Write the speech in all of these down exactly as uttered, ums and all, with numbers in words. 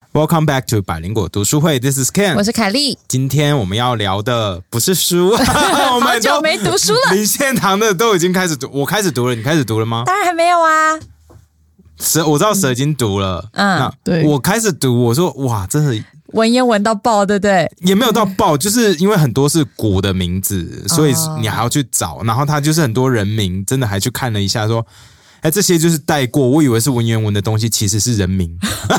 Welcome back to 百灵果读书会 This is Ken 我是凯莉。 今天我们要聊的不是书我们好久没读书了， 林献堂的都已经开始读，我开始读了，你开始读了吗？ 当然还没有啊。 蛇我知道蛇已经读了， 嗯， 那对， 我开始读，我说哇真的文言文到爆，对不对？ 也没有到爆，就是因为很多是古的名字，所以你还要去找，然后他就是很多人名，真的还去看了一下说哎，这些就是带过，我以为是文言文的东西，其实是人名。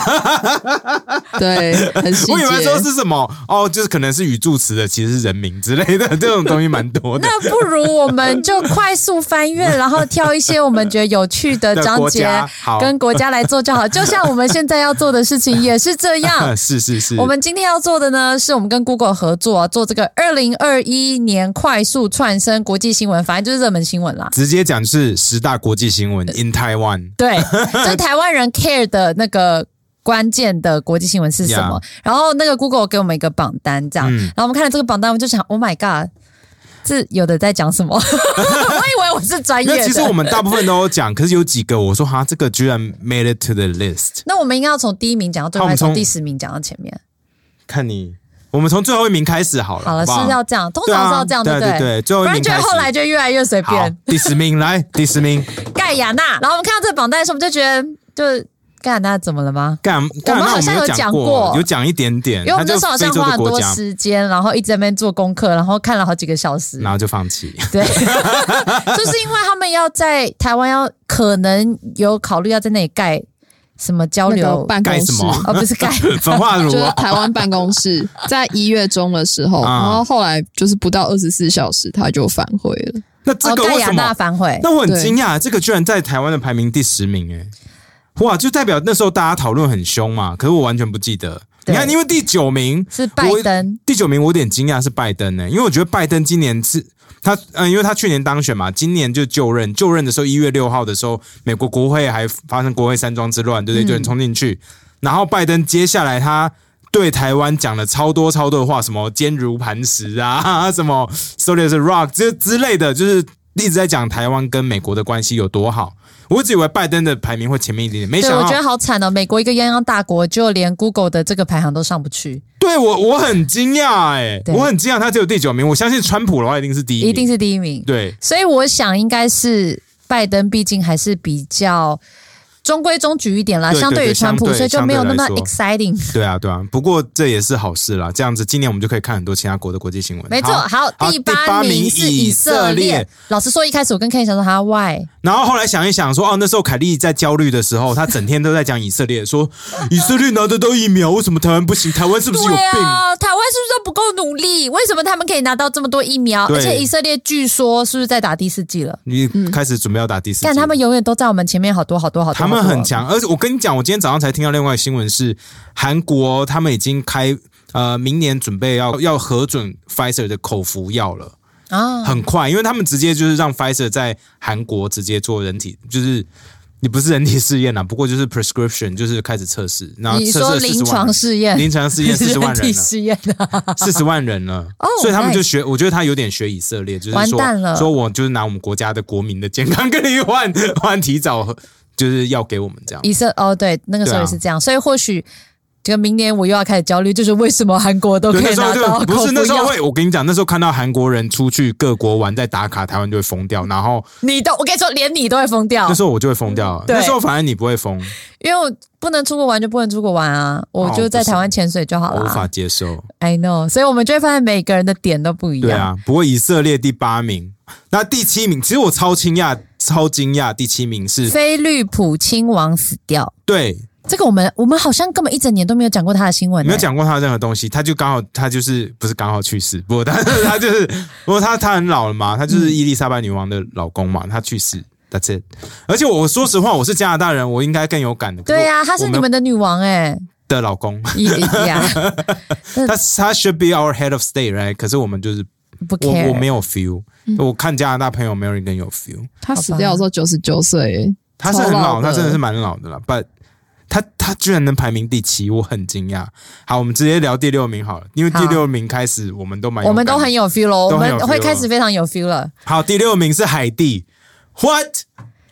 对，很细节。 我以为说是什么哦，就是可能是语助词的，其实是人名之类的，这种东西蛮多的。 那不如我们就快速翻阅，然后挑一些我们觉得有趣的章节跟国家来做就好。就像我们现在要做的事情也是这样。 是是是。 我们今天要做的呢，是我们跟 Google 合作做这个二零二一年快速窜升国际新闻，反正就是热门新闻啦。 直接讲是十大国际新闻。In Taiwan， 对，就台湾人 care 的那个关键的国际新闻是什么？ Yeah. 然后那个 Google 给我们一个榜单，这样，嗯、然后我们看了这个榜单，我们就想 ，Oh my god， 这有的在讲什么？我以为我是专业的。 其实我们大部分都有讲，可是有几个我说哈，这个居然 made it to the list。 那我们应该要从第一名讲到最后，还是从第十名讲到前面？ 看你。我们从最后一名开始好了， 好了， 好好是要这样，通常是要这样， 对、啊、 对不对？ 对对对，最后一名开始， 不然觉得后来就越来越随便。 第十名来，第十名， 盖亚那。然后我们看到这个榜单的时候，我们就觉得，就盖亚那怎么了吗？ 盖亚那我们好像有讲过，有讲一点点， 因为我们那时候好像花很多时间，然后一直在那边做功课，然后看了好几个小时， 然后就放弃。 对，就是因为他们要在台湾要可能有考虑要在那里盖。什么交流、 那个、办公室？ 哦，不是盖焚化炉， 就是台湾办公室，在一月中的时候，嗯、然后后来就是不到二十四小时，他就反悔了。 那这个为什么、 哦、反悔？ 那我很惊讶，这个居然在台湾的排名第十名，哎，哇，就代表那时候大家讨论很凶嘛。可是我完全不记得。你看，因为第九名是拜登， 第九名我有点惊讶是拜登呢，因为我觉得拜登今年是。他嗯，因为他去年当选嘛，今年就就任。就任的时候，一月六号的时候，美国国会还发生国会山庄之乱，对不对？就人冲进去。然后拜登接下来他对台湾讲了超多超多的话，什么坚如磐石啊，什么 solid as a rock 之之类的，就是一直在讲台湾跟美国的关系有多好。我一直以为拜登的排名会前面一点点，没想到。 对，我觉得好惨哦！美国一个泱泱大国，就连 Google 的这个排行都上不去。 对我，我很惊讶哎，我很惊讶，他只有第九名。我相信川普的话一定是第一名， 一定是第一名。 对， 所以我想应该是拜登，毕竟还是比较中规中矩一点啦， 对对对， 相对于川普，所以就没有那么 exciting。 对啊，对啊。不过这也是好事啦，这样子今年我们就可以看很多其他国的国际新闻。 没错，好，第八名是以色列。老实说，一开始我跟 Ken 想说他 why。 然后后来想一想说，哦，那时候凯莉在焦虑的时候，她整天都在讲以色列，说以色列拿得到疫苗，为什么台湾不行？台湾是不是有病？ 对啊，台湾是不是都不够努力？为什么他们可以拿到这么多疫苗？而且以色列据说是不是在打第四剂了？ 你开始准备要打第四剂？ 但他们永远都在我们前面好多好多好多。 他们很强，而且我跟你讲，我今天早上才听到另外一个新闻是，韩国他们已经开呃，明年准备要要核准 Pfizer 的口服药了。啊，很快，因为他们直接就是让 Pfizer 在韩国直接做人体，就是你不是人体试验啦，不过就是 prescription， 就是开始测试，然后测试你说临床试验， 临床试验四十万人了， 试验四十万人了，哦，所以他们就学，我觉得他有点学以色列，就是说，说我就是拿我们国家的国民的健康跟你换换提早，就是要给我们这样。 以色哦，对，那个时候也是这样，啊、所以或许。这个明年我又要开始焦虑，就是为什么韩国都可以拿到口服药？ 不是那时候会，我跟你讲，那时候看到韩国人出去各国玩，在打卡，台湾就会疯掉。然后你都，我跟你说，连你都会疯掉。 那时候我就会疯掉、嗯，那时候反而你不会疯， 因为我不能出国玩就不能出国玩啊，我就在台湾潜水就好了、 哦。无法接受 ，I know， 所以我们就会发现每个人的点都不一样。 对啊，不过以色列第八名，那第七名，其实我超惊讶，超惊讶，第七名是菲律普亲王死掉。 对。 这个我们我们好像根本一整年都没有讲过他的新闻、欸， 没有讲过他任何东西，他就刚好他就是不是刚好去世，不过他他就是不过他他很老了嘛，他就是伊丽莎白女王的老公嘛，他去世 ，That's it。而且我说实话，我是加拿大人，我应该更有感的。 对啊，他是你们的女王哎、欸、 的老公， yeah 他他 should be our head of state right， 可是我们就是不 care， 我我没有 feel，、嗯、我看加拿大朋友没有人更有 feel。 他死掉的时候九十九岁， 他是很老，他真的是蛮老的啦 ，but。他他居然能排名第七，我很惊讶。好，我们直接聊第六名好了，因为第六名开始我们都蛮有感的， 我们都很有 feel 咯，我们会开始非常有 feel 了。 好，第六名是海地 ，What？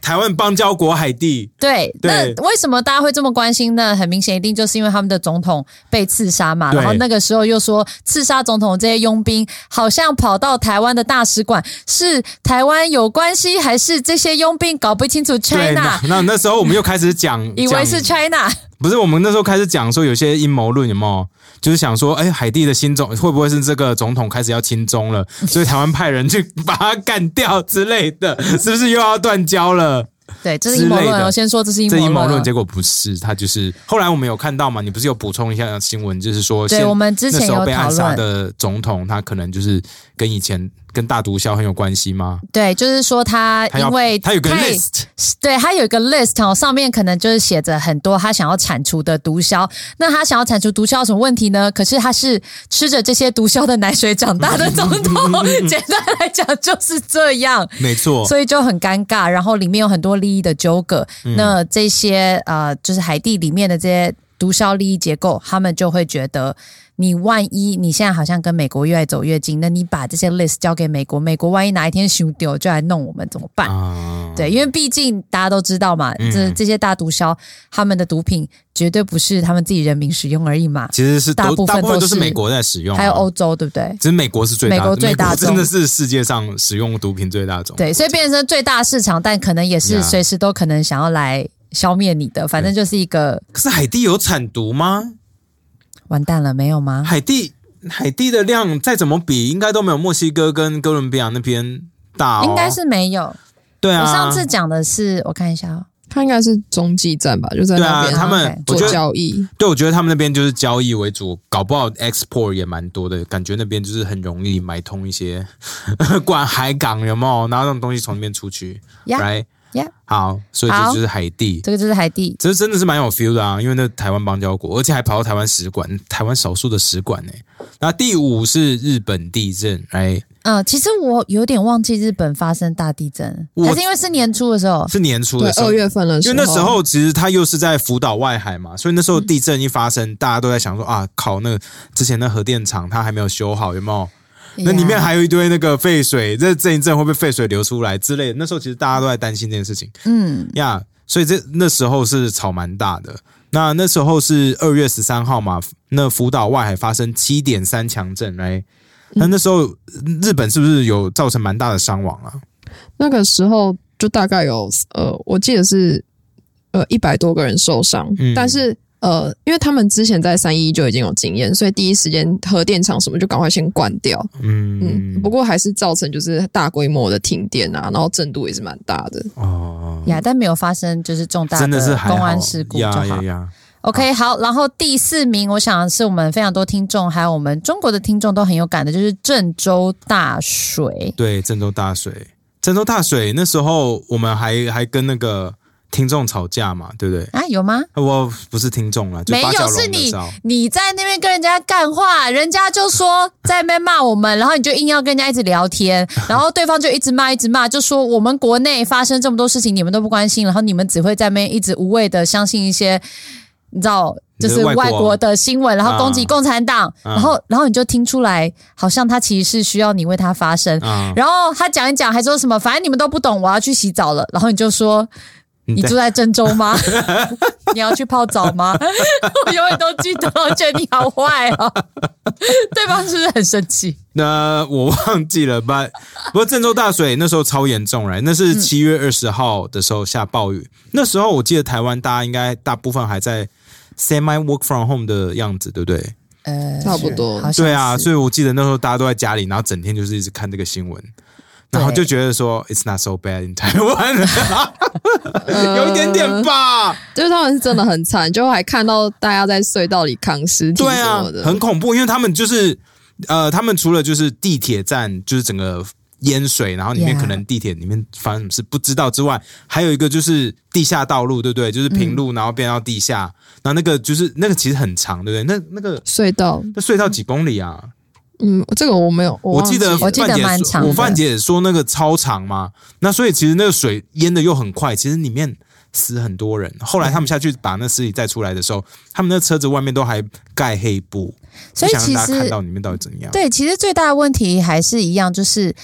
台湾邦交国海地。 对， 对那为什么大家会这么关心呢？很明显，一定就是因为他们的总统被刺杀嘛。然后那个时候又说，刺杀总统这些佣兵好像跑到台湾的大使馆，是台湾有关系，还是这些佣兵搞不清楚 China？ 那那时候我们又开始讲， 以为是 China。 不是，我们那时候开始讲说有些阴谋论有没有？就是想说，哎，海地的新总会不会是这个总统开始要亲中了，所以台湾派人去把他干掉之类的，是不是又要断交了？ 对，这是阴谋论。我先说这是阴谋论， 这阴谋论，结果不是，他就是后来我们有看到嘛？你不是有补充一下新闻，就是说， 对我们之前有那时候被暗杀的总统，他可能就是跟以前跟大毒枭很有关系吗？ 对，就是说他因为他有个 list， 对他有一个 list 哦，上面可能就是写着很多他想要铲除的毒枭。那他想要铲除毒枭有什么问题呢？可是他是吃着这些毒枭的奶水长大的总统，简单来讲就是这样， 没错， 所以就很尴尬。然后里面有很多利益的纠葛，嗯、那这些呃，就是海地里面的这些毒枭利益结构，他们就会觉得。你万一你现在好像跟美国越来走越近，那你把这些 list 交给美国，美国万一哪一天修丢就来弄我们怎么办？啊、对，因为毕竟大家都知道嘛，嗯、这这些大毒枭他们的毒品绝对不是他们自己人民使用而已嘛， 其实是大部分 都, 大部分都是美国在使用、啊， 还有欧洲，对不对？ 只是美国是最大的， 美国最大宗， 美国真的是世界上使用毒品最大宗。 对，所以变成最大市场，但可能也是随时都可能想要来消灭你的，反正就是一个。 可是海地有产毒吗？ 完蛋了，没有吗？ 海地。海地的量再怎么比，应该都没有墨西哥跟哥伦比亚那边大、哦， 应该是没有。 对啊， 我上次讲的是，我看一下哦， 他应该是中继站吧，就在那边、 啊、他们做交易。 对，我觉得他们那边就是交易为主，搞不好 export 也蛮多的，感觉那边就是很容易买通一些管海港有没有，然后那种东西从那边出去 ，yeah, right？ Yeah. 好，所以这就是海地， 这个就是海地， 这真的是蛮有 feel 的啊！因为那台湾邦交国，而且还跑到台湾使馆，台湾少数的使馆呢。那第五是日本地震，哎， 嗯，其实我有点忘记日本发生大地震，还是因为是年初的时候， 是年初的时候， 二月份的时候， 因为那时候其实它又是在福岛外海嘛，所以那时候地震一发生，嗯、大家都在想说啊，靠，那之前那核电厂它还没有修好，有没有？那里面还有一堆那个废水，这震一震会不会废水流出来之类的？那时候其实大家都在担心这件事情，嗯呀， yeah, 所以这那时候是吵蛮大的。那那时候是二月十三号嘛，那福岛外海发生 七点三 强震，来，那那时候日本是不是有造成蛮大的伤亡啊？ 那个时候就大概有呃，我记得是呃一百多个人受伤，嗯、但是。呃，因为他们之前在三一一就已经有经验，所以第一时间核电厂什么就赶快先关掉。嗯嗯，不过还是造成就是大规模的停电啊，然后震度也是蛮大的。 哦呀，但没有发生就是重大的公安事故就好。 呀呀呀 OK， 好，然后第四名，我想是我们非常多听众，还有我们中国的听众都很有感的，就是郑州大水。 对，郑州大水，郑州大水那时候我们还还跟那个。听众吵架嘛，对不对？ 啊，有吗？ 我不是听众啦，就没有，是你你在那边跟人家干话，人家就说在那边骂我们，然后你就硬要跟人家一直聊天，然后对方就一直骂一直骂，就说我们国内发生这么多事情，你们都不关心，然后你们只会在那边一直无谓的相信一些，你知道，就是外国的新闻，然后攻击共产党，啊、然后然后你就听出来，好像他其实是需要你为他发声，啊、然后他讲一讲，还说什么，反正你们都不懂，我要去洗澡了，然后你就说。你住在郑州吗？你要去泡澡吗？我永远都记得，我觉得你好坏哦。对方是不是很生气？ 那我忘记了吧。不过郑州大水那时候超严重了，那是七月二十号的时候下暴雨。嗯、那时候我记得台湾大家应该大部分还在 semi work from home 的样子，对不对？ 呃， 差不多。 对啊，所以我记得那时候大家都在家里，然后整天就是一直看这个新闻。然后就觉得说 ，It's not so bad in 台湾，有一点点吧。 就是他们是真的很惨，就还看到大家在隧道里扛尸体什么的， 对啊，很恐怖。因为他们就是呃，他们除了就是地铁站就是整个淹水，然后里面可能地铁里面发生什么事不知道之外，还有一个就是地下道路，对不对？就是平路，然后变到地下，然后那个就是那个其实很长，对不对？那那个隧道， 那隧道几公里啊？ 嗯，这个我没有，我, 我记得我记得蛮长的。 我范姐也说那个超长嘛，那所以其实那个水淹的又很快，其实里面死很多人。后来他们下去把那尸体再出来的时候，他们那车子外面都还盖黑布， 所以其实想让大家看到里面到底怎样。 对，其实最大的问题还是一样，就是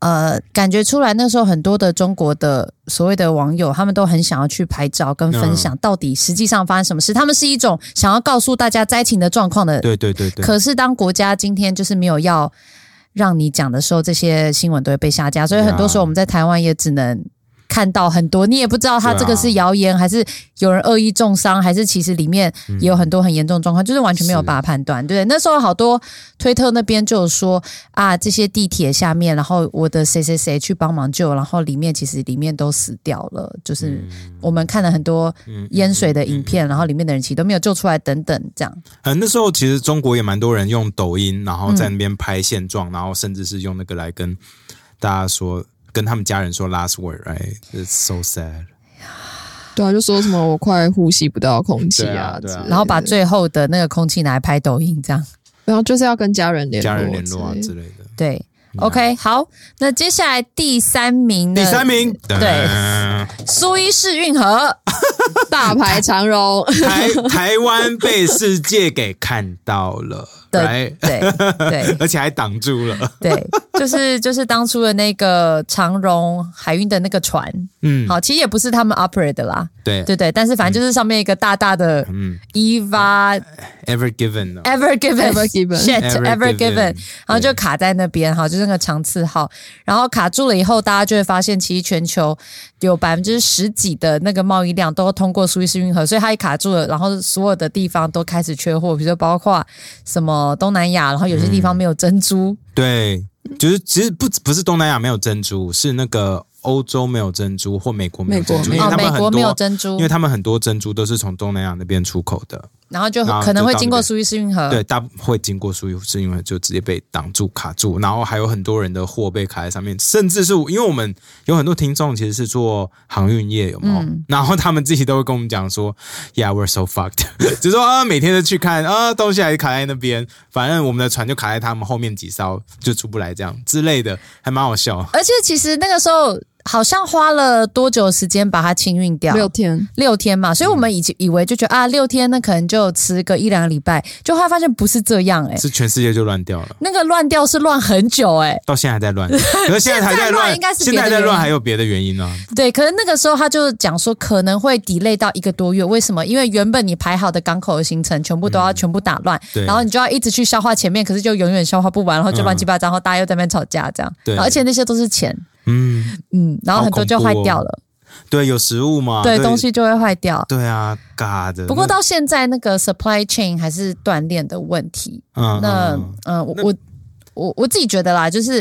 呃，感觉出来那时候很多的中国的所谓的网友，他们都很想要去拍照跟分享到底实际上发生什么事。嗯、他们是一种想要告诉大家灾情的状况的。 对对对对。 可是当国家今天就是没有要让你讲的时候，这些新闻都会被下架。所以很多时候我们在台湾也只能看到很多，你也不知道他这个是谣言，还是有人恶意重伤，还是其实里面也有很多很严重的状况，嗯、就是完全没有办法判断，对不对？那时候好多推特那边就有说啊，这些地铁下面，然后我的谁谁谁去帮忙救，然后里面其实里面都死掉了，就是我们看了很多淹水的影片，然后里面的人其实都没有救出来，等等这样。 嗯，那时候其实中国也蛮多人用抖音，然后在那边拍现状，嗯、然后甚至是用那个来跟大家说。跟他们家人说 last word, right? It's so sad. 对啊，就说什么我快呼吸不到空气啊， 对啊对啊然后把最后的那个空气拿来拍抖音，这样。 然后就是要跟家人联络， 家人联络啊之类的。 对。OK， 好，那接下来第三名呢？ 第三名， 对，苏伊士运河大排长龙， 台台湾被世界给看到了， 对对对， 而且还挡住了， 对，就是就是当初的那个长荣海运的那个船，嗯，好，其实也不是他们 operate 的啦， 对对对，但是反正就是上面一个大大的，嗯 ，Eva Ever Given Ever Given Ever Given Shit Ever Given， 然后就卡在那边，好，就是那个长次号，然后卡住了以后，大家就会发现，其实全球有百分之十几的那个贸易量都通过苏伊士运河，所以它一卡住了，然后所有的地方都开始缺货，比如说包括什么东南亚，然后有些地方没有珍珠， 嗯、对，就是其实不不是东南亚没有珍珠，是那个。欧洲没有珍珠，或美国没有珍珠，因为他们很多、 哦、美国没有珍珠， 因为他们很多珍珠都是从东南亚那边出口的， 然后就可能会经过苏伊士运河， 对，大会经过苏伊士运河就直接被挡住卡住，然后还有很多人的货被卡在上面，甚至是因为我们有很多听众其实是做航运业，有没有？嗯、然后他们自己都会跟我们讲说 ，Yeah, we're so fucked， 就说啊，每天都去看啊，东西还卡在那边，反正我们的船就卡在他们后面几艘，就出不来这样之类的，还蛮好笑。 而且其实那个时候。好像花了多久时间把它清运掉？ 六天， 六天嘛，所以我们以以为就觉得啊，六天那可能就吃个一两个礼拜，就后来发现不是这样哎、欸， 是全世界就乱掉了。 那个乱掉是乱很久哎、欸， 到现在还在乱，可是现在还在乱， 应该是现在还在乱，还有别的原因呢、啊。 对，可是那个时候他就讲说可能会 delay 到一个多月，为什么？因为原本你排好的港口的行程全部都要全部打乱，嗯、然后你就要一直去消化前面，可是就永远消化不完，然后就乱七八糟，然后大家又在那边吵架这样，对，而且那些都是钱。嗯嗯，然后很多就坏掉了。 哦、对，有食物嘛， 对，东西就会坏掉。 对啊 ，God。不过到现在那个 supply chain 还是断链的问题。嗯，那嗯、呃，我我我我自己觉得啦，就是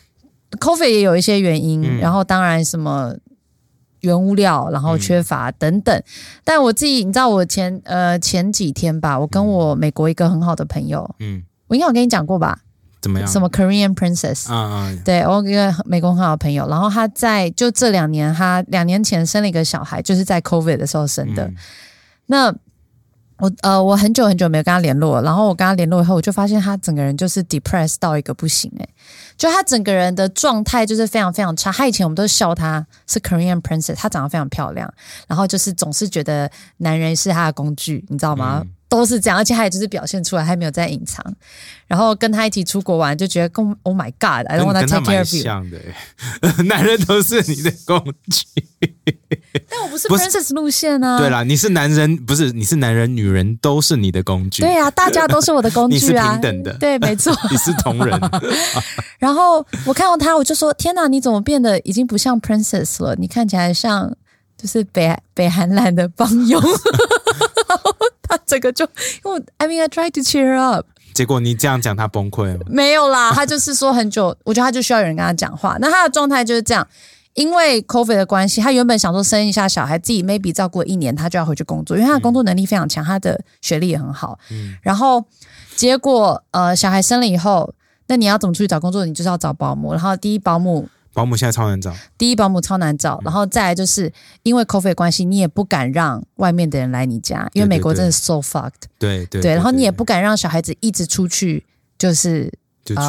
COVID 也有一些原因，嗯、然后当然什么原物料，然后缺乏等等。嗯、但我自己，你知道，我前呃前几天吧，我跟我美国一个很好的朋友，嗯，我应该有跟你讲过吧。 怎么样？ 什么 Korean Princess？ 嗯嗯，对，我一个美国很好的朋友，然后他在就这两年，他两年前生了一个小孩，就是在 COVID 的时候生的。嗯、那我呃，我很久很久没有跟他联络了，然后我跟他联络以后，我就发现他整个人就是 depressed 到一个不行哎、欸，就他整个人的状态就是非常非常差。他以前我们都笑他是 Korean Princess， 他长得非常漂亮，然后就是总是觉得男人是他的工具，你知道吗？嗯都是这样，而且他也就是表现出来，还没有在隐藏。然后跟他一起出国玩，就觉得 Oh my God，I don't want to take care of you。 像的，男人都是你的工具。 但我不是 Princess 路线啊。 对啦，你是男人，不是你是男人，女人都是你的工具。 对啊，大家都是我的工具啊， 你是平等的。 对，没错， 你是同人。 然后我看到他，我就说：天哪，你怎么变得已经不像 Princess 了？你看起来像就是北北韩蓝的帮佣。他整个就，因为 I mean I try to cheer up， 结果你这样讲他崩溃了。 没有啦，他就是说很久，我觉得他就需要有人跟他讲话。那他的状态就是这样，因为 COVID 的关系，他原本想说生一下小孩，自己 maybe 照顾一年，他就要回去工作，因为他的工作能力非常强，他的学历也很好。嗯、然后结果呃小孩生了以后，那你要怎么出去找工作？你就是要找保姆，然后第一保姆。 保姆现在超难找， 第一保姆超难找，然后再来就是因为 COVID 关系，你也不敢让外面的人来你家，因为美国真的 so fucked， 对对 对, 对，然后你也不敢让小孩子一直出去，就是就去、 呃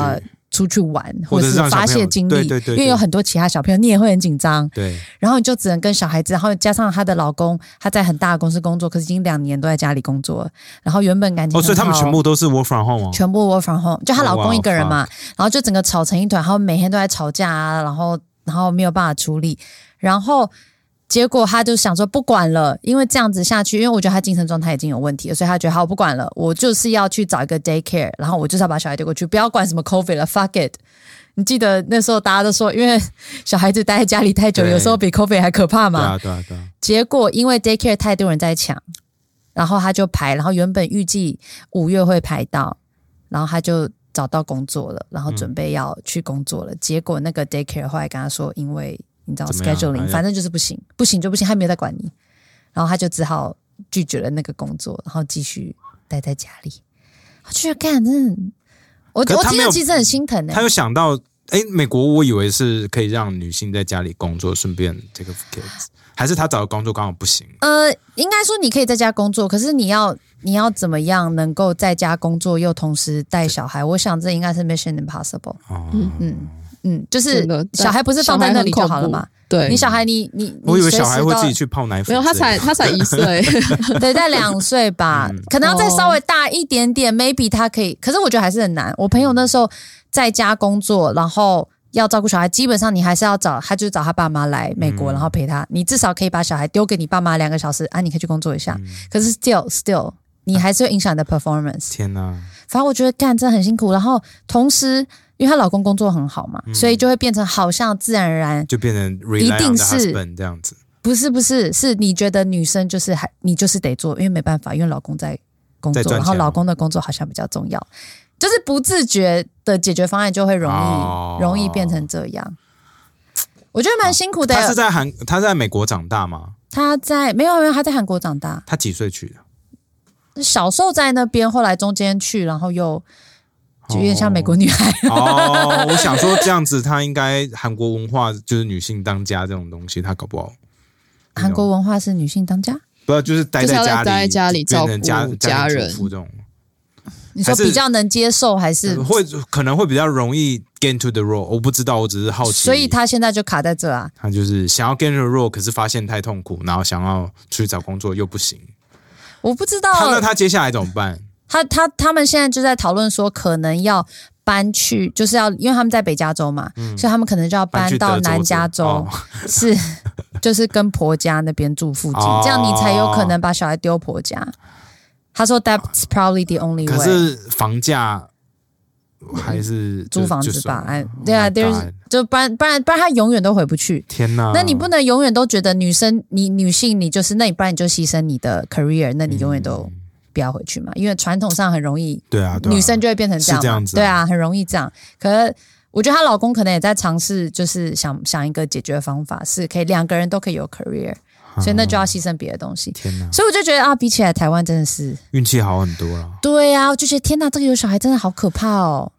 出去玩，或者是发泄精力， 对对 对, 对， 因为有很多其他小朋友，你也会很紧张。 对， 然后你就只能跟小孩子，然后加上她的老公，他在很大的公司工作，可是已经两年都在家里工作了。然后原本感情很好， 哦，所以他们全部都是 work from home 哦， 全部 work from home， 就她老公一个人嘛， oh, 然后就整个吵成一团，然后每天都在吵架啊，然后然后没有办法处理，然后。结果他就想说不管了，因为这样子下去，因为我觉得他精神状态已经有问题了，所以他觉得好，我不管了，我就是要去找一个 daycare， 然后我就是要把小孩丢过去，不要管什么 COVID 了 fuck it。 你记得那时候大家都说，因为小孩子待在家里太久，有时候比 COVID 还可怕嘛。 对啊对啊对啊。 结果因为 daycare 太多人在抢，然后他就排，然后原本预计五月会排到，然后他就找到工作了，然后准备要去工作了，嗯、结果那个 daycare 后来跟他说，因为你知道 scheduling， 反正就是不行，不行就不行，他没有在管你，然后他就只好拒绝了那个工作，然后继续待在家里。我觉得干，真的，我我听了其实很心疼哎、欸。 他有想到，哎，美国我以为是可以让女性在家里工作，顺便这个 kids， 还是他找的工作刚好不行？ 呃，应该说你可以在家工作，可是你要你要怎么样能够在家工作又同时带小孩？我想这应该是 mission impossible。 哦、 嗯嗯。嗯，就是小孩不是放在那里就好了嘛？ 对， 你小孩你你我以为小孩会自己去泡奶粉， 没有，他才他才一岁， 对，在两岁吧、嗯，可能要再稍微大一点点、哦、，maybe 他可以，可是我觉得还是很难。我朋友那时候在家工作，然后要照顾小孩，基本上你还是要找他，就是找他爸妈来美国，嗯、然后陪他，你至少可以把小孩丢给你爸妈两个小时啊，你可以去工作一下。嗯、可是 still still， 你还是会影响你的 performance。 天哪！ 反正我觉得干真的很辛苦，然后同时。因为她老公工作很好嘛、嗯，所以就会变成好像自然而然就变成 rely on the husband 这样子。 不是不是，是你觉得女生就是还你就是得做，因为没办法，因为老公在工作，然后老公的工作好像比较重要，就是不自觉的解决方案就会容易、哦、容易变成这样。我觉得蛮辛苦的。 他是在韩，他在美国长大吗？ 他在没有没有，他在韩国长大。 他几岁去的？ 小时候在那边，后来中间去，然后又。就有点像美国女孩哦, 哦，我想说这样子，她应该韩国文化就是女性当家这种东西，她搞不好。 韩国文化是女性当家， 不是就是待在家里， 待在家里照顾家家人这种。 你说比较能接受还是会可能会比较容易 get into the role？ 我不知道，我只是好奇。 所以她现在就卡在这啊。 她就是想要 get into the role， 可是发现太痛苦，然后想要出去找工作又不行。 我不知道。 那她接下来怎么办？ 他他他们现在就在讨论说，可能要搬去，就是要因为他们在北加州嘛，嗯、所以他们可能就要搬到南加州，哦、是就是跟婆家那边住附近，哦、这样你才有可能把小孩丢婆家。他说 That's probably the only way。 可是房价还是租房子吧？哎，对啊， there's 就不然不然不然他永远都回不去。 天哪！ 那你不能永远都觉得女生你女性你就是那你不然你就牺牲你的 career， 那你永远都。嗯不要回去嘛，因为传统上很容易， 对啊，对啊， 女生就会变成这样嘛， 是这样子啊， 对啊，很容易这样。可是我觉得她老公可能也在尝试，就是想想一个解决方法，是可以两个人都可以有 career，、啊、所以那就要牺牲别的东西。天哪！所以我就觉得啊，比起来台湾真的是运气好很多了。 对啊，我就觉得天哪，这个有小孩真的好可怕哦。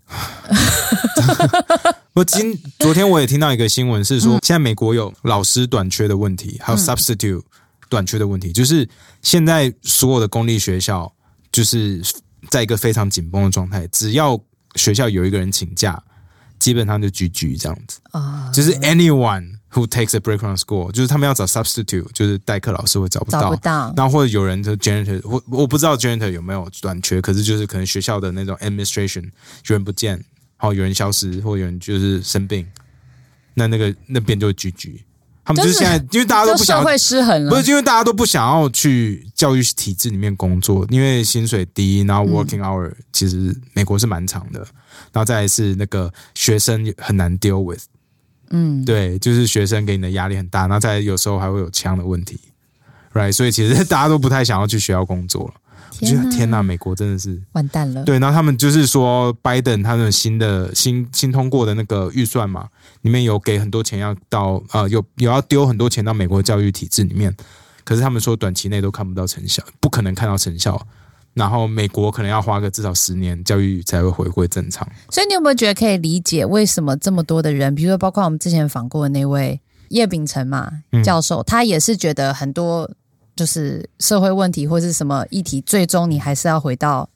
我今昨天我也听到一个新闻是说，嗯、现在美国有老师短缺的问题，还有 substitute。嗯短缺的问题就是现在所有的公立学校就是在一个非常紧绷的状态，只要学校有一个人请假，基本上就 G G 这样子。Uh, 就是 anyone who takes a break from school， 就是他们要找 substitute， 就是代课老师会找不到， 找不到。 然后或者有人就 janitor， 我我不知道 janitor 有没有短缺，可是就是可能学校的那种 administration 有人不见，然后有人消失，或有人就是生病，那那个那边就会 G G。他们就是现在，就是、因为大家都不想要， 社会失衡了， 不是因为大家都不想要去教育体制里面工作，因为薪水低，然后 working hour、嗯、其实美国是蛮长的，然后再来是那个学生很难 deal with， 嗯，对，就是学生给你的压力很大，然后再来有时候还会有枪的问题 ，right， 所以其实大家都不太想要去学校工作了。我觉得天哪，美国真的是完蛋了。 对，然后他们就是说，拜登他们新的新新通过的那个预算嘛，里面有给很多钱要到呃，有有要丢很多钱到美国教育体制里面，可是他们说短期内都看不到成效，不可能看到成效。然后美国可能要花个至少十年，教育才会回归正常。 所以你有没有觉得可以理解为什么这么多的人，比如说包括我们之前访过的那位叶秉成嘛教授、嗯，他也是觉得很多。就是社会问题或是什么议题，最终你还是要回到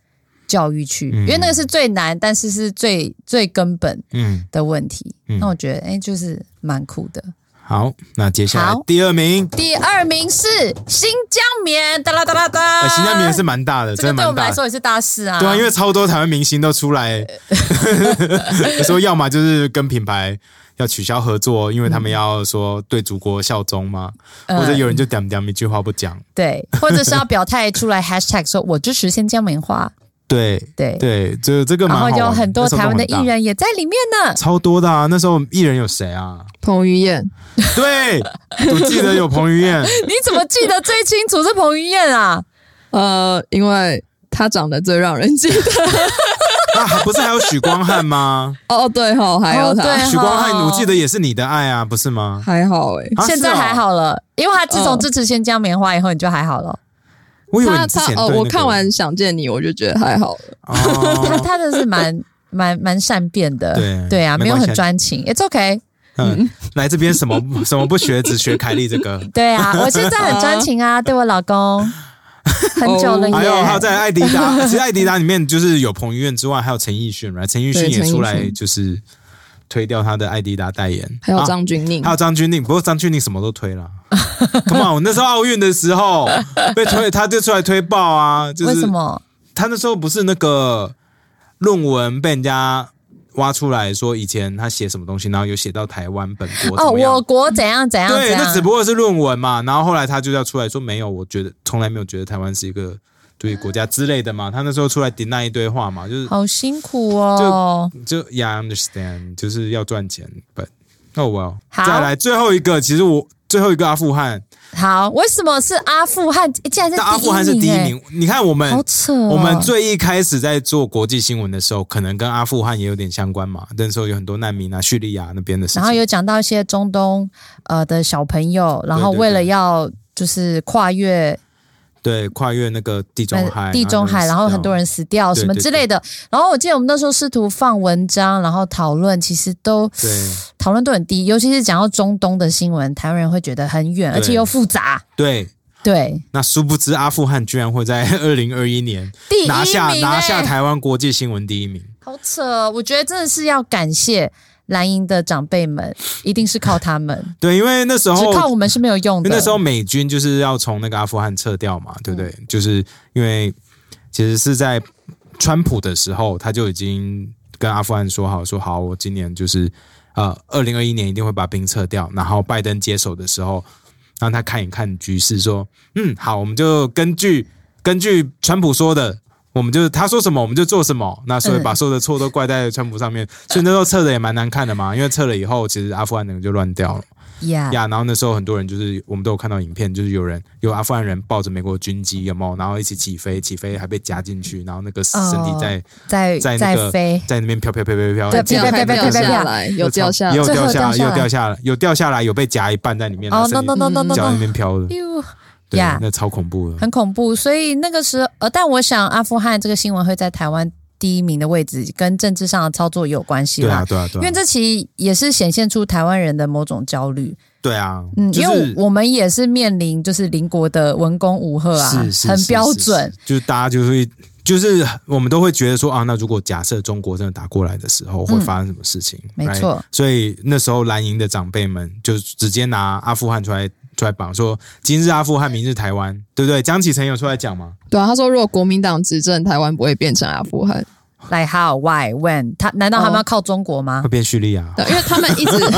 教育去，嗯、因为那个是最难，但是是最最根本的问题。嗯、那我觉得，哎，就是蛮酷的。 好，那接下来第二名， 第二名是新疆棉，哒啦哒啦哒、 欸。新疆棉是蛮大的， 这个对我们来说也是大事啊。 对啊，因为超多台湾明星都出来，有时候要么就是跟品牌要取消合作，因为他们要说对祖国效忠嘛，嗯、或者有人就点点一句话不讲， 对，或者是要表态出来 hashtag 说我支持新疆棉花。 对对对，这这个蛮好玩， 然后有很多台湾的艺人也在里面呢， 超多的啊！那时候艺人有谁啊？ 彭于晏， 对，我记得有彭于晏。 你怎么记得最清楚是彭于晏啊？ 呃，因为他长得最让人记得。 啊，不是还有许光汉吗？ 哦，对吼，还有他， 哦、 许光汉，我记得也是你的爱啊，不是吗？ 还好哎、欸啊， 现在还好了，因为他自从支持新疆棉花以后，你就还好了。 我以为你之前对、那個、 他他、呃、我看完《想见你》，我就觉得还好了。 哦、 他他的是蛮蛮蛮善变的， 对对啊，没有很专情 ，It's OK。 嗯，来这边什么什么不学，只学凯莉这个。 对啊，我现在很专情啊，对我老公很久了耶。 还有还有在艾迪达，其实艾迪达里面就是有彭于晏之外，还有陈奕迅，来陈奕迅也出来就是推掉他的艾迪达代言， 还有张钧甯、 啊，还有张钧甯，不过张钧甯什么都推了。Come on， 我那时候奥运的时候被推，他就出来推爆啊！就是、 为什么？ 他那时候不是那个论文被人家挖出来说，以前他写什么东西，然后有写到台湾本国哦，我国怎样怎样怎样？ 对，那只不过是论文嘛。然后后来他就要出来说，没有，我觉得从来没有觉得台湾是一个独立国家之类的嘛。他那时候出来 deny 一堆话嘛，就是好辛苦哦。 就就 yeah, I understand， 就是要赚钱本。Oh well， 再来最后一个，其实我。最后一个阿富汗， 好，为什么是阿富汗？竟然是第一名、欸？ 阿富汗是第一名。你看我们， 好扯、哦。 我们最一开始在做国际新闻的时候，可能跟阿富汗也有点相关嘛。那时候有很多难民啊，叙利亚那边的事情。 然后有讲到一些中东呃的小朋友，然后为了要就是跨越。 对，跨越那个地中海， 地中海，然后很多人死掉什么之类的。对对对，然后我记得我们那时候试图放文章，然后讨论，其实都讨论都很低，尤其是讲到中东的新闻，台湾人会觉得很远，而且又复杂。 对对， 那殊不知阿富汗居然会在二零二一年拿下、欸、拿下台湾国际新闻第一名， 好扯！我觉得真的是要感谢蓝营的长辈们，一定是靠他们。 对，因为那时候只靠我们是没有用的。 因为那时候美军就是要从那个阿富汗撤掉嘛，对不对？嗯、就是因为其实是在川普的时候，他就已经跟阿富汗说好，说好，我今年就是呃，二零二一年一定会把兵撤掉。然后拜登接手的时候，让他看一看局势，说，嗯，好，我们就根据根据川普说的。我们就他说什么我们就做什么，那所以把所有的错都怪在川普上面，嗯、所以那时候撤的也蛮难看的嘛，因为撤了以后，其实阿富汗整个就乱掉了。呀、yeah. ， yeah, 然后那时候很多人就是我们都有看到影片，就是有人有阿富汗人抱着美国军机，有没有？然后一起起飞，起飞还被夹进去，然后那个身体在、哦、 在在那个飞在那边飘飘飘飘飘， 对，飘飘飘飘飘下来， 有掉下来， 有掉下来，有掉下来，有掉下来，有被夹一半在里面， 哦 no no no no no， 脚在那边飘的。对， yeah, 那超恐怖的， 很恐怖。所以那个时候，呃，但我想阿富汗这个新闻会在台湾第一名的位置，跟政治上的操作也有关系啦。 对啊，对啊，对啊。 因为这其实也是显现出台湾人的某种焦虑。 对啊， 嗯， 就是、 因为我们也是面临就是邻国的文攻武吓啊， 是是很标准。 是是是就是大家就会，就是我们都会觉得说啊，那如果假设中国真的打过来的时候，会发生什么事情？ 嗯、没错。 所以那时候蓝营的长辈们就直接拿阿富汗出来。出来绑说今日阿富汗，明日台湾，对不对？江启臣有出来讲吗？ 对啊，他说如果国民党执政，台湾不会变成阿富汗。 Like how, why, when？ 他难道他们要靠中国吗？ 会变叙利亚？ 对，因为他们一直。I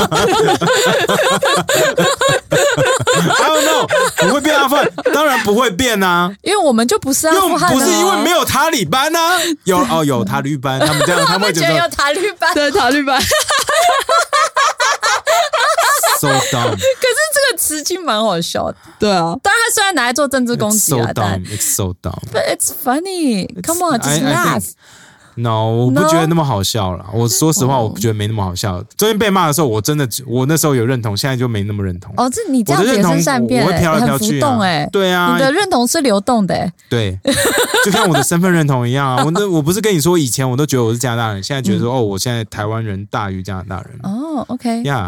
don't know， 不会变阿富汗，当然不会变啊， 因为我们就不是阿富汗、啊， 不是因为没有塔利班啊，有哦有塔利班，他们这样他们觉得有塔利班， 对塔利班。 So dumb， 可是这个词其实蛮好笑的。 对啊， 当然他虽然拿来做政治攻击啊 ，It's so dumb, it's so dumb. But it's funny. Come on, just laugh. No， 我不觉得那么好笑了。我说实话，我不觉得没那么好笑。中间被骂的时候，我真的，我那时候有认同，现在就没那么认同。 哦，这你这样也是善变、欸， 我会飘来飘去、啊， 很浮动哎、欸。 对啊， 你的认同是流动的、欸。 对，就像我的身份认同一样啊。我那我不是跟你说，以前我都觉得我是加拿大人，现在觉得说、嗯、哦，我现在台湾人大于加拿大人。 哦 ，OK， 呀、yeah 嗯，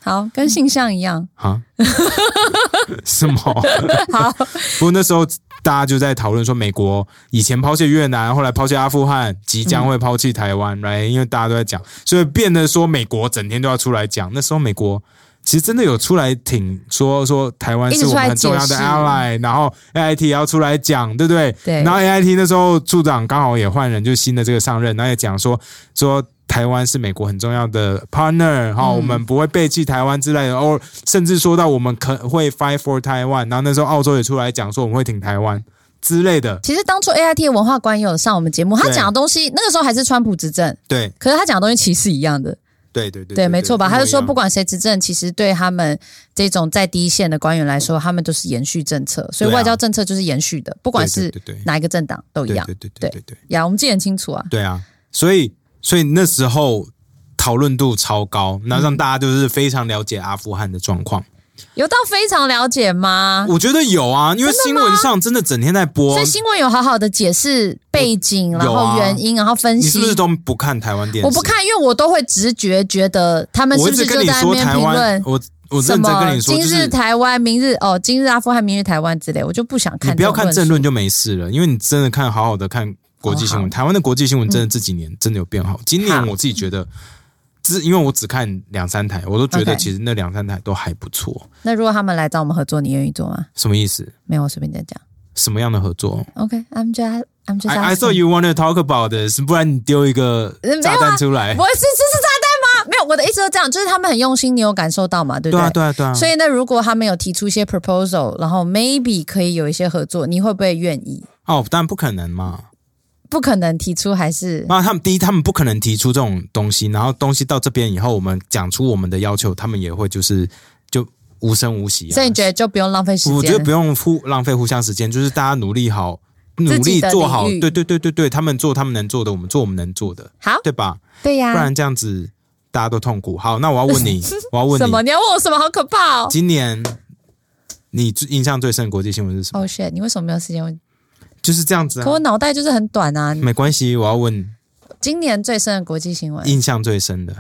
好，跟性向一样啊？什么？ 好， 不过那时候大家就在讨论说，美国以前抛弃越南，后来抛弃阿富汗，即将会抛弃台湾，来、嗯，因为大家都在讲，所以变得说美国整天都要出来讲。那时候美国其实真的有出来挺说说台湾是我们很重要的 ally， 然后 A I T 也要出来讲，对不对？ 对。 然后 A I T 那时候处长刚好也换人，就是新的这个上任，然后也讲说说。台湾是美国很重要的 partner，、嗯、我们不会背弃台湾之类的，或甚至说到我们可会 fight for Taiwan， 然后那时候澳洲也出来讲说我们会挺台湾之类的。 其实当初 A I T 的文化官也有上我们节目，他讲的东西那个时候还是川普执政， 对， 可是他讲的东西其实是一样的。 对对 对, 对, 对，没错吧？他就说，不管谁执政，其实对他们这种在第一线的官员来说，他们都是延续政策，所以外交政策就是延续的，不管是哪一个政党都一样。 对对对对对对， 呀，我们记得很清楚啊。 对啊，所以所以那时候。讨论度超高，那让大家就是非常了解阿富汗的状况。 有到非常了解吗？ 我觉得有啊，因为新闻上真的整天在播， 所以新闻有好好的解释背景，然后原因，然后分析。 你是不是都不看台湾电视？ 我不看，因为我都会直觉觉得他们是不是就在那边评论。 我我认真跟你说， 今日台湾，明日哦，今日阿富汗，明日台湾之类，我就不想看。 你不要看政论就没事了，因为你真的看好好的看国际新闻。台湾的国际新闻真的这几年真的有变好。今年我自己觉得。因为我只看两三台，我都觉得其实那两三台都还不错。Okay. 那如果他们来找我们合作，你愿意做吗？ 什么意思？ 没有，我随便在讲。 什么样的合作 ？OK，I'm、okay, just I'm just. I, I thought you want to talk about this， 不然你丢一个炸弹出来。 不是，这是炸弹吗？没有，我的意思是这样，就是他们很用心，你有感受到嘛？对不对？ 对啊，对啊，对啊。 所以呢，如果他们有提出一些 proposal， 然后 maybe 可以有一些合作，你会不会愿意？ 哦，当然不可能嘛。 不可能提出还是？ 那他们第一，他们不可能提出这种东西，然后东西到这边以后，我们讲出我们的要求，他们也会就是就无声无息、啊。 所以你觉得就不用浪费时间？ 我觉得不用互浪费互相时间，就是大家努力好，努力做好。对对对对对，他们做他们能做的，我们做我们能做的， 好， 对吧？ 对呀、啊， 不然这样子大家都痛苦。好，那我要问你，我要问你什么？你要问我什么？好可怕哦！ 今年你印象最深的国际新闻是什么？ Oh shit！ 你为什么没有时间问？ 就是这样子啊， 可我脑袋就是很短啊。 没关系，我要问今年最深的国际新闻， 印象最深的。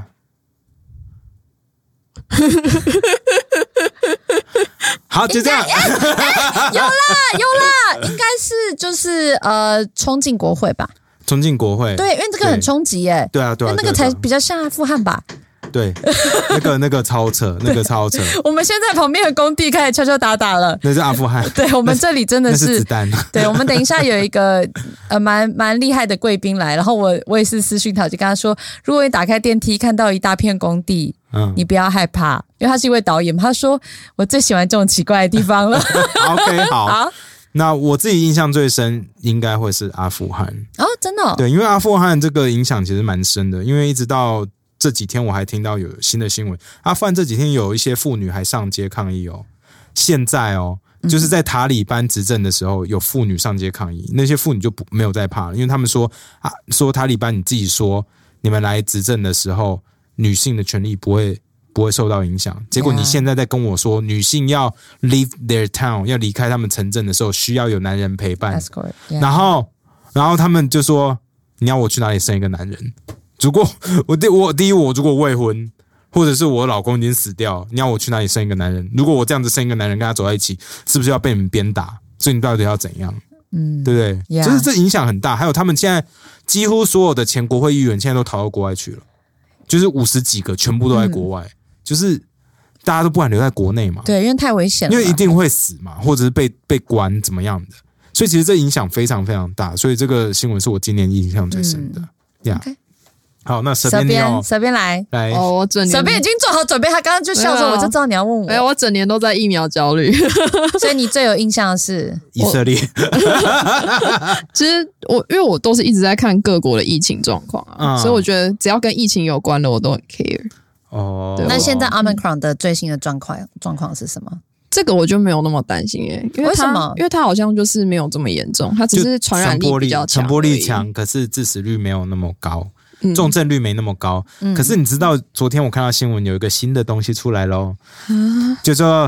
好，就这样。 欸欸、有啦，有啦，应该是就是呃，冲进国会吧。 冲进国会， 对，因为这个很冲击耶。 对啊，对啊， 那个才比较像阿富汗吧。 对，那个那个超扯，那个超扯。 我们现在旁边的工地开始敲敲打打了， 那是阿富汗。 对，我们这里真的是那是子弹。 对，我们等一下有一个呃蛮蛮厉害的贵宾来，然后我我也是私讯他，我就跟他说，如果你打开电梯看到一大片工地，嗯，你不要害怕，因为他是一位导演，他说我最喜欢这种奇怪的地方了。 OK， 好。 好， 那我自己印象最深应该会是阿富汗哦，真的、哦。 对，因为阿富汗这个影响其实蛮深的，因为一直到这几天我还听到有新的新闻，阿富汗这几天有一些妇女还上街抗议哦。现在哦，就是在塔利班执政的时候，有妇女上街抗议，那些妇女就不没有再怕了，因为他们说啊，说塔利班你自己说，你们来执政的时候，女性的权利不会不会受到影响。结果你现在在跟我说，女性要 leave their town， 要离开他们城镇的时候，需要有男人陪伴。 Yeah. 然后，然后他们就说，你要我去哪里生一个男人？如果我第我第一我如果未婚，或者是我老公已经死掉，你要我去哪里生一个男人？如果我这样子生一个男人跟他走在一起，是不是要被你们鞭打？所以你到底要怎样？嗯，对不对？ Yeah. 就是这影响很大。还有他们现在几乎所有的前国会议员现在都逃到国外去了，就是五十几个全部都在国外，嗯、就是大家都不敢留在国内嘛。 对，因为太危险了， 因为一定会死嘛，或者是被被关怎么样的。所以其实这影响非常非常大。所以这个新闻是我今年印象最深的。呀、嗯 yeah. 好，那蛇边蛇边来来哦，我整年蛇边已经做好准备，他刚刚就笑着，我就知道你要问我。 哎，我整年都在疫苗焦虑， 所以你最有印象的是以色列。 其实我因为我都是一直在看各国的疫情状况啊、嗯，所以我觉得只要跟疫情有关的，我都很 care。 哦， 那现在 Omicron 的最新的状况状况是什么？ 这个我就没有那么担心耶，因为为什么？ 因为它好像就是没有这么严重，它只是传染力比较强， 传播力强，可是致死率没有那么高。重症率没那么高、嗯、可是你知道昨天我看到新闻有一个新的东西出来咯、嗯、叫做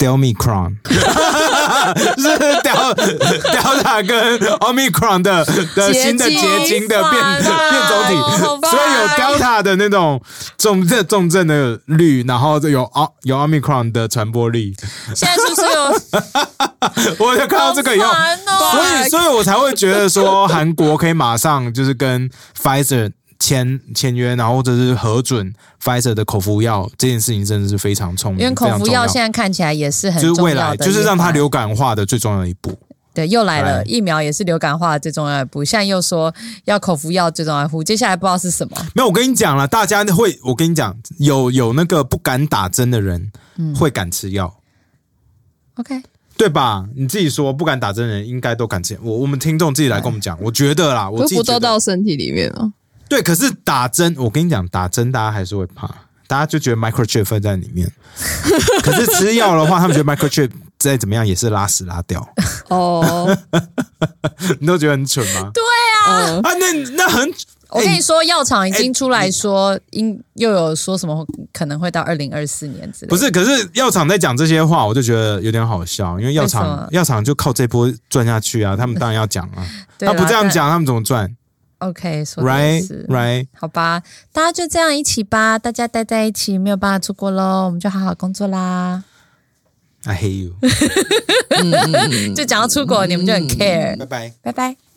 Delmicron 是 Del Delta 跟 Omicron 的的新的结晶的变变种体，所以有 Delta 的那种重症重症的率，然后有有 Omicron 的传播力。 现在是不是有？ 我就看到这个以后， 哦、 所以所以我才会觉得说韩国可以马上就是跟 Pfizer 签签约，然后或者是核准 Pfizer 的口服药，这件事情真的是非常聪明， 因为口服药现在看起来也是很重要的， 就是未来就是让它流感化的最重要的一步。 对，又来了，疫苗也是流感化的最重要的一步，现在又说要口服药最重要的一步，接下来不知道是什么。 没有，我跟你讲了，大家会，我跟你讲，有有那个不敢打针的人，嗯、会敢吃药。 OK。 对吧？你自己说，不敢打针的人应该都敢吃。我我们听众自己来跟我们讲，我觉得啦，我自己觉得不都到身体里面了。 对，可是打针，我跟你讲，打针大家还是会怕，大家就觉得 microchip 分在里面。可是吃药的话，他们觉得 microchip 再怎么样也是拉屎拉掉。 哦， 你都觉得很蠢吗？ 对啊， 啊，那那很。 我跟你说，药厂已经出来说，因又有说什么可能会到二零二四年之类的。 不是，可是药厂在讲这些话，我就觉得有点好笑，因为药厂药厂就靠这波赚下去啊，他们当然要讲啊。他不这样讲，他们怎么赚 ？OK， 说的是 right right， 好吧，大家就这样一起吧，大家待在一起，没有办法出国喽，我们就好好工作啦。 I hate you 就讲到出国，你们就很 care。 拜拜， 拜拜。